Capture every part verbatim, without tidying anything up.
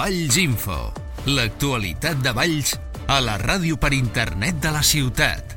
Valls Info, l'actualitat de Valls a la ràdio per internet de la ciutat.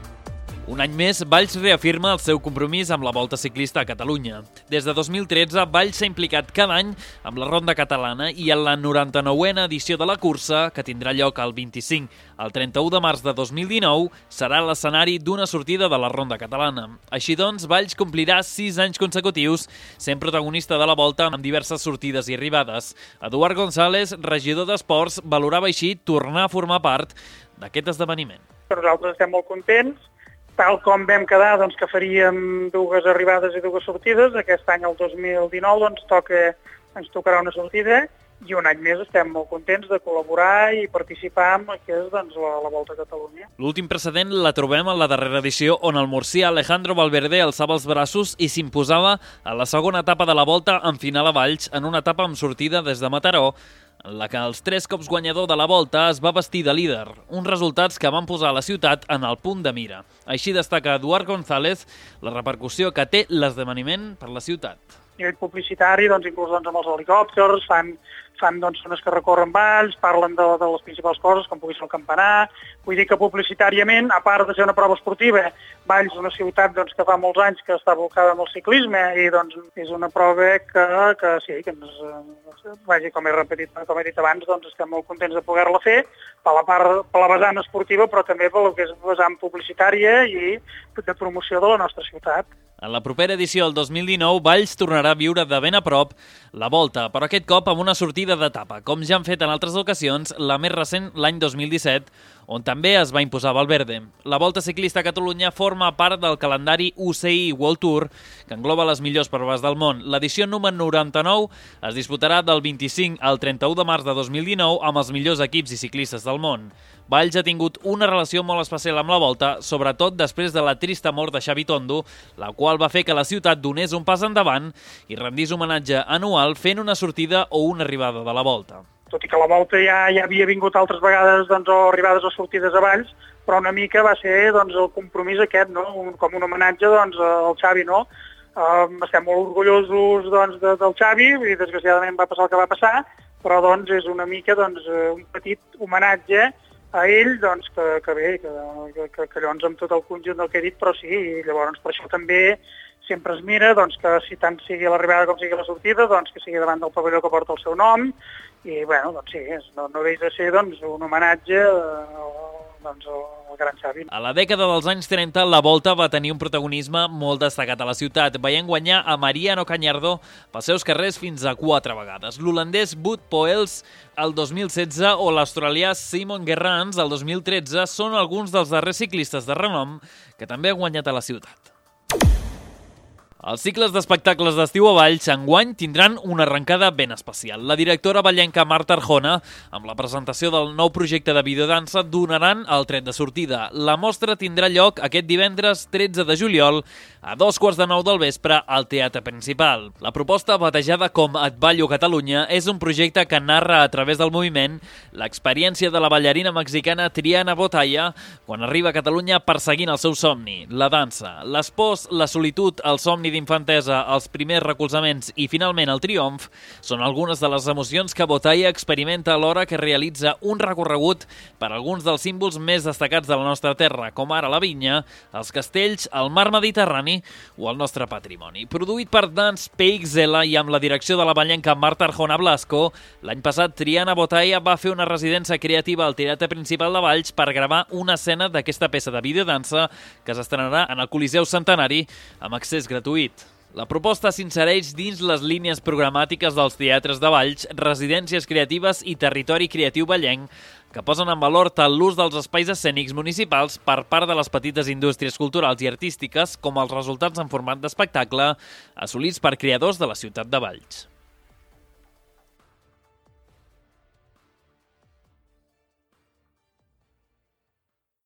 Un any més, Valls reafirma el seu compromís amb la Volta Ciclista a Catalunya. Des de dos mil tretze, Valls s'ha implicat cada any amb la Ronda Catalana i en la noranta-nouena edició de la cursa, que tindrà lloc el vint-i-cinc al trenta-u de març de dos mil dinou, serà l'escenari d'una sortida de la Ronda Catalana. Així doncs, Valls complirà sis anys consecutius sent protagonista de la Volta amb diverses sortides i arribades. Eduard González, regidor d'Esports, valorava així tornar a formar part d'aquest esdeveniment. Nosaltres estem molt contents. Tal com vam quedar doncs, que faríem dues arribades i dues sortides, aquest any, el dos mil dinou, doncs, toca, ens tocarà una sortida i un any més estem molt contents de col·laborar i participar en el que és doncs, la, la Volta a Catalunya. L'últim precedent la trobem en la darrera edició, on el murcià Alejandro Valverde alçava els braços i s'imposava a la segona etapa de la Volta en final a Valls, en una etapa amb sortida des de Mataró, en la que els tres cops guanyador de la Volta es va vestir de líder, uns resultats que van posar la ciutat en el punt de mira. Així destaca Eduard González la repercussió que té l'esdeveniment per la ciutat. A nivell publicitari, doncs, inclús doncs, amb els helicòpters, fan, fan doncs, zones que recorren Valls, parlen de, de les principals coses, com pugui ser el campanar. Vull dir que publicitàriament, a part de ser una prova esportiva, Valls és una ciutat doncs, que fa molts anys que està volcada amb el ciclisme i doncs, és una prova que, que sí, que ens, vagi, com he repetit, com he dit abans, doncs, estem molt contents de poder-la fer per la, part, per la vessant esportiva, però també per la que és vessant publicitària i de promoció de la nostra ciutat. En la propera edició, el dos mil dinou, Valls tornarà a viure de ben a prop la Volta, però aquest cop amb una sortida d'etapa, com ja han fet en altres ocasions, la més recent l'any dos mil disset, on també es va imposar Valverde. La Volta Ciclista a Catalunya forma part del calendari U C I World Tour, que engloba les millors proves del món. L'edició número noranta-nou es disputarà del vint-i-cinc al trenta-u de març de dos mil dinou amb els millors equips i ciclistes del món. Valls ha tingut una relació molt especial amb la Volta, sobretot després de la trista mort de Xavi Tondo, la qual va fer que la ciutat donés un pas endavant i rendís homenatge anual fent una sortida o una arribada de la Volta. Tot i que la Volta ja, ja havia vingut altres vegades doncs, o arribades o sortides a Valls, però una mica va ser doncs, el compromís aquest, no? un, com un homenatge doncs, al Xavi. No? Um, estem molt orgullosos doncs, de, del Xavi, i desgraciadament va passar el que va passar, però doncs, és una mica doncs, un petit homenatge a ell, doncs, que, que bé, que, que, que llavors amb tot el conjunt del que he dit, però sí, i llavors per això també sempre es mira doncs, que si tant sigui l'arribada com sigui la sortida, doncs, que sigui davant del pavelló que porta el seu nom, i bueno, doncs sí, és, no, no deixa de ser doncs, un homenatge doncs, al gran Xavi. A la dècada dels anys trenta, la Volta va tenir un protagonisme molt destacat a la ciutat, veient guanyar a Mariano Cañardo pels seus carrers fins a quatre vegades. L'holandès Wout Poels el dos mil setze o l'australià Simon Gerrans el dos mil tretze són alguns dels darrers ciclistes de renom que també han guanyat a la ciutat. Els cicles d'espectacles d'estiu a Valls enguany tindran una arrencada ben especial. La directora vallenca Marta Arjona, amb la presentació del nou projecte de videodansa, donaran el tret de sortida. La mostra tindrà lloc aquest divendres tretze de juliol a dos quarts de nou del vespre al Teatre Principal. La proposta, batejada com Et ballo Catalunya, és un projecte que narra a través del moviment l'experiència de la ballarina mexicana Triana Botalla quan arriba a Catalunya perseguint el seu somni, la dansa. Les pors, la solitud, el somni d'infantesa, els primers recolzaments i finalment el triomf són algunes de les emocions que Botalla experimenta alhora que realitza un recorregut per alguns dels símbols més destacats de la nostra terra, com ara la vinya, els castells, el mar Mediterrani o el nostre patrimoni. Produït per Dance P X L i amb la direcció de la ballenca Marta Arjona Blasco, l'any passat Triana Botalla va fer una residència creativa al Teatre Principal de Valls per gravar una escena d'aquesta peça de videodansa que s'estrenarà en el Coliseu Centenari amb accés gratuït. La proposta s'insereix dins les línies programàtiques dels teatres de Valls, residències creatives i territori creatiu vallenc, que posen en valor tant l'ús dels espais escènics municipals per part de les petites indústries culturals i artístiques com els resultats en format d'espectacle assolits per creadors de la ciutat de Valls.